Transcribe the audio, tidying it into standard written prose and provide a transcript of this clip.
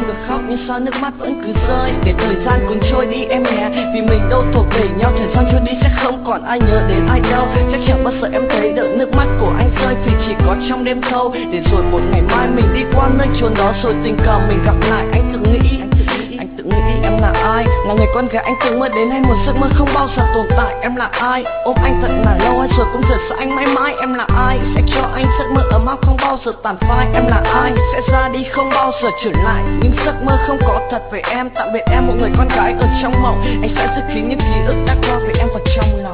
được khóc nhưng sao nước mắt vẫn cứ rơi. Để thời gian cùng trôi đi em nhé, vì mình đâu thuộc về nhau. Thời gian trôi đi sẽ không còn ai nhớ đến ai đâu. Chắc chẳng bao giờ em thấy được nước mắt của anh rơi, vì chỉ có trong đêm thâu. Để rồi một ngày mai mình đi qua nơi chốn đó, rồi tình cờ mình gặp lại. Anh tự nghĩ em là ai, là người con gái anh từng mơ đến hay một giấc mơ không bao giờ tồn tại. Em là ai, ôm anh thật là lâu hay rồi cũng rời xa anh mãi mãi. Em là ai, sẽ cho anh giấc mơ ấm áp không bao giờ tàn phai. Em là ai, sẽ ra đi không bao giờ trở lại. Nhưng giấc mơ không có thật về em. Tạm biệt em một người con gái ở trong mộng. Anh sẽ giữ kín những ký ức đã qua về em vào trong lòng.